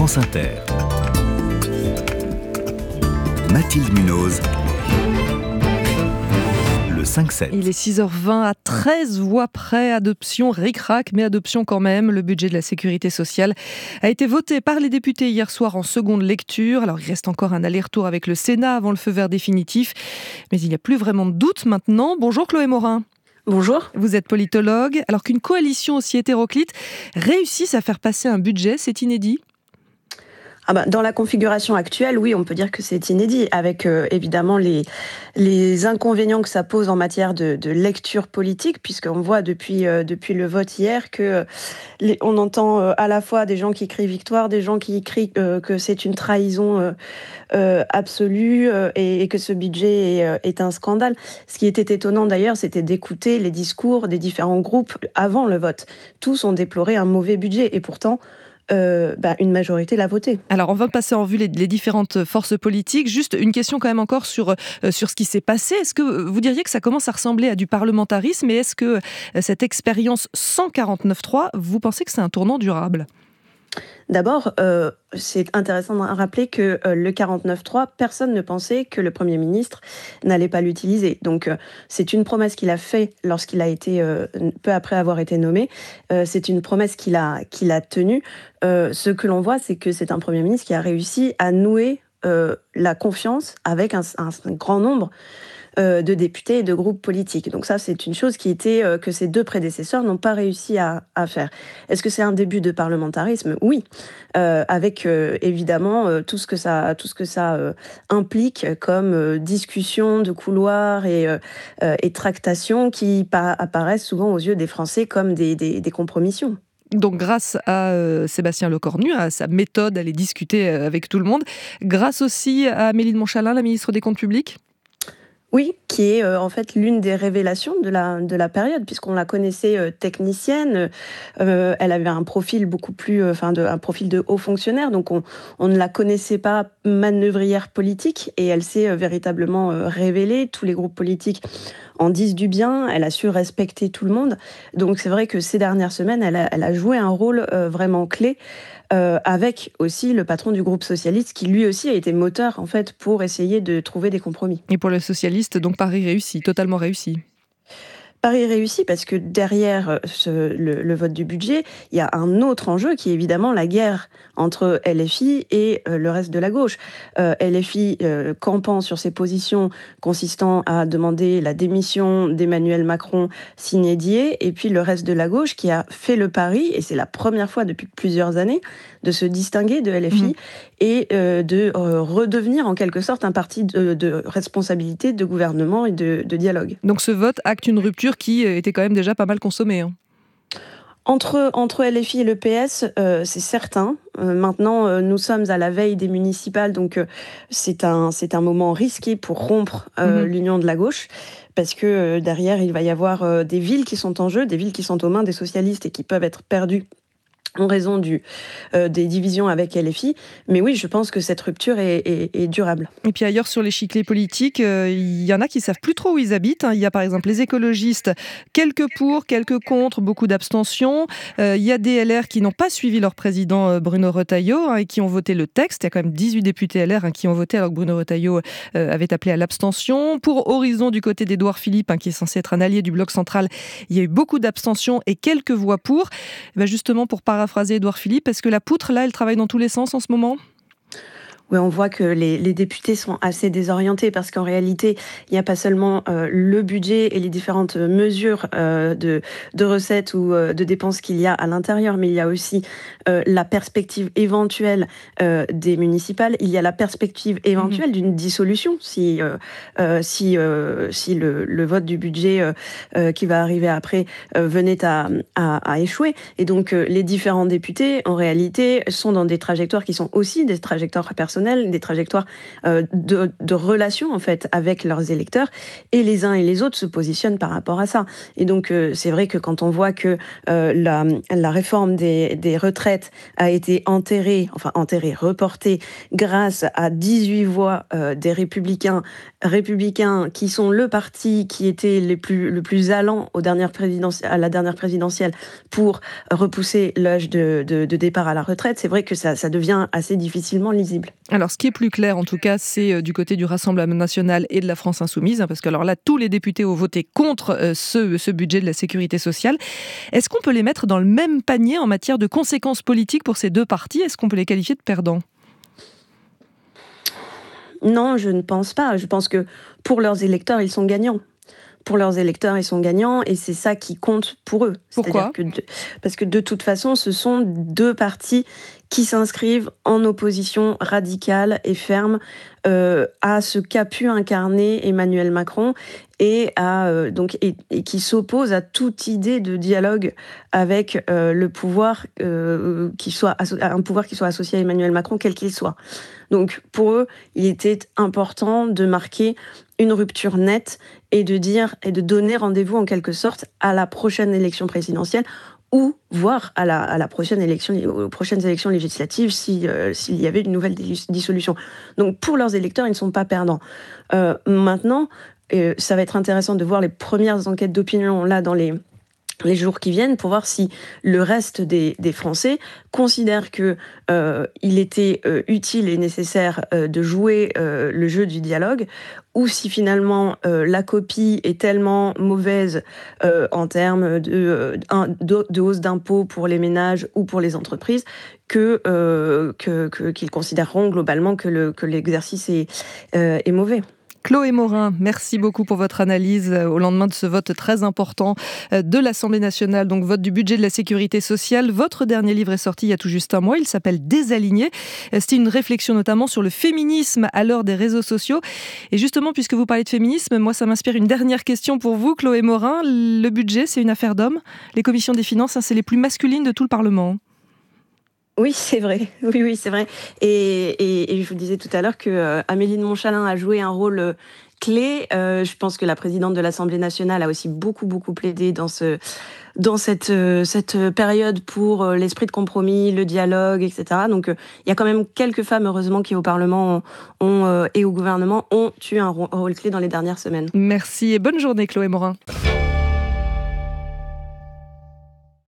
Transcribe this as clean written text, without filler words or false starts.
France Inter. Mathilde Munoz. Le 5-7. Il est 6h20 à 13 voix près. Adoption ric-rac, mais adoption quand même. Le budget de la sécurité sociale a été voté par les députés hier soir en seconde lecture. Alors il reste encore un aller-retour avec le Sénat avant le feu vert définitif. Mais il n'y a plus vraiment de doute maintenant. Bonjour Chloé Morin. Bonjour. Vous êtes politologue. Alors qu'une coalition aussi hétéroclite réussisse à faire passer un budget, c'est inédit ? Dans la configuration actuelle, oui, on peut dire que c'est inédit, avec évidemment les inconvénients que ça pose en matière de lecture politique, puisqu'on voit depuis le vote hier que on entend à la fois des gens qui crient victoire, des gens qui crient que c'est une trahison absolue et que ce budget est un scandale. Ce qui était étonnant d'ailleurs, c'était d'écouter les discours des différents groupes avant le vote. Tous ont déploré un mauvais budget et pourtant une majorité l'a voté. Alors on va passer en vue les différentes forces politiques. Juste une question quand même encore sur ce qui s'est passé. Est-ce que vous diriez que ça commence à ressembler à du parlementarisme et est-ce que cette expérience 149.3, vous pensez que c'est un tournant durable ? D'abord, c'est intéressant de rappeler que le 49.3, personne ne pensait que le Premier ministre n'allait pas l'utiliser. Donc, c'est une promesse qu'il a faite lorsqu'il a été, peu après avoir été nommé. C'est une promesse qu'il a tenue. Ce que l'on voit, c'est que c'est un Premier ministre qui a réussi à nouer la confiance avec un grand nombre de députés et de groupes politiques. Donc ça, c'est une chose que ses deux prédécesseurs n'ont pas réussi à faire. Est-ce que c'est un début de parlementarisme ? Oui, avec évidemment tout ce que ça implique comme discussion de couloir et tractations qui apparaissent souvent aux yeux des Français comme des compromissions. Donc grâce à Sébastien Lecornu, à sa méthode à aller discuter avec tout le monde, grâce aussi à Amélie de Montchalin, la ministre des Comptes publics ? Oui, qui est en fait l'une des révélations de la période, puisqu'on la connaissait technicienne. Elle avait un profil beaucoup plus, un profil de haut fonctionnaire, donc on ne la connaissait pas manœuvrière politique, et elle s'est véritablement révélée. Tous les groupes politiques en disent du bien. Elle a su respecter tout le monde. Donc c'est vrai que ces dernières semaines, elle a joué un rôle vraiment clé. Avec aussi le patron du groupe socialiste qui lui aussi a été moteur en fait pour essayer de trouver des compromis. Et pour le socialiste, donc Paris réussi, totalement réussi. Paris réussit parce que derrière le vote du budget, il y a un autre enjeu qui est évidemment la guerre entre LFI et le reste de la gauche. LFI campant sur ses positions consistant à demander la démission d'Emmanuel Macron sine die, et puis le reste de la gauche qui a fait le pari, et c'est la première fois depuis plusieurs années, de se distinguer de LFI et de redevenir en quelque sorte un parti de responsabilité, de gouvernement et de dialogue. Donc ce vote acte une rupture qui était quand même déjà pas mal consommée. Hein. Entre LFI et le PS, c'est certain. Maintenant, nous sommes à la veille des municipales, donc c'est un moment risqué pour rompre l'union de la gauche, parce que derrière, il va y avoir des villes qui sont en jeu, des villes qui sont aux mains des socialistes et qui peuvent être perdues en raison des divisions avec LFI. Mais oui, je pense que cette rupture est durable. Et puis ailleurs, sur l'échiquier politique, il y en a qui ne savent plus trop où ils habitent. Il y a par exemple les écologistes, quelques pour, quelques contre, beaucoup d'abstentions. Il y a des LR qui n'ont pas suivi leur président Bruno Retailleau et qui ont voté le texte. Il y a quand même 18 députés LR qui ont voté alors que Bruno Retailleau avait appelé à l'abstention. Pour Horizon, du côté d'Édouard Philippe, qui est censé être un allié du bloc central, il y a eu beaucoup d'abstentions et quelques voix pour. Justement, pour paraphraser Édouard Philippe, est-ce que la poutre, là, elle travaille dans tous les sens en ce moment ? Oui, on voit que les députés sont assez désorientés parce qu'en réalité, il n'y a pas seulement le budget et les différentes mesures de recettes ou de dépenses qu'il y a à l'intérieur, mais il y a aussi la perspective éventuelle des municipales. Il y a la perspective éventuelle d'une dissolution si le vote du budget qui va arriver après venait à échouer. Et donc, les différents députés, en réalité, sont dans des trajectoires qui sont aussi des trajectoires personnelles personnelles, des trajectoires de relations en fait avec leurs électeurs, et les uns et les autres se positionnent par rapport à ça. Et donc c'est vrai que quand on voit que la réforme des retraites a été reportée grâce à 18 voix des républicains qui sont le parti qui était le plus allant à la dernière présidentielle pour repousser l'âge de départ à la retraite, c'est vrai que ça devient assez difficilement lisible. Alors, ce qui est plus clair, en tout cas, c'est du côté du Rassemblement national et de la France insoumise, parce que alors là, tous les députés ont voté contre ce budget de la sécurité sociale. Est-ce qu'on peut les mettre dans le même panier en matière de conséquences politiques pour ces deux partis ? Est-ce qu'on peut les qualifier de perdants ? Non, je ne pense pas. Je pense que pour leurs électeurs, ils sont gagnants. Pour leurs électeurs, ils sont gagnants et c'est ça qui compte pour eux. Pourquoi ? Parce que de toute façon, ce sont deux partis qui s'inscrivent en opposition radicale et ferme à ce qu'a pu incarner Emmanuel Macron et qui s'opposent à toute idée de dialogue avec le pouvoir un pouvoir qui soit associé à Emmanuel Macron, quel qu'il soit. Donc pour eux, il était important de marquer une rupture nette et de donner rendez-vous en quelque sorte à la prochaine élection présidentielle ou voire aux prochaines élections législatives s'il y avait une nouvelle dissolution. Donc pour leurs électeurs, ils ne sont pas perdants. Maintenant, ça va être intéressant de voir les premières enquêtes d'opinion là dans les jours qui viennent pour voir si le reste des Français considèrent que il était utile et nécessaire de jouer le jeu du dialogue, ou si finalement la copie est tellement mauvaise en termes de hausse d'impôts pour les ménages ou pour les entreprises qu'ils considéreront globalement que l'exercice est mauvais. Chloé Morin, merci beaucoup pour votre analyse au lendemain de ce vote très important de l'Assemblée nationale, donc vote du budget de la sécurité sociale. Votre dernier livre est sorti il y a tout juste un mois, il s'appelle Désaligné. C'était une réflexion notamment sur le féminisme à l'heure des réseaux sociaux. Et justement, puisque vous parlez de féminisme, moi ça m'inspire une dernière question pour vous, Chloé Morin. Le budget, c'est une affaire d'hommes. Les commissions des finances, c'est les plus masculines de tout le Parlement. Oui, c'est vrai. Oui, c'est vrai. Et je vous disais tout à l'heure que Amélie de Montchalin a joué un rôle clé. Je pense que la présidente de l'Assemblée nationale a aussi beaucoup plaidé dans cette période pour l'esprit de compromis, le dialogue, etc. Donc il y a quand même quelques femmes, heureusement, qui au Parlement et au gouvernement ont eu un rôle clé dans les dernières semaines. Merci et bonne journée, Chloé Morin.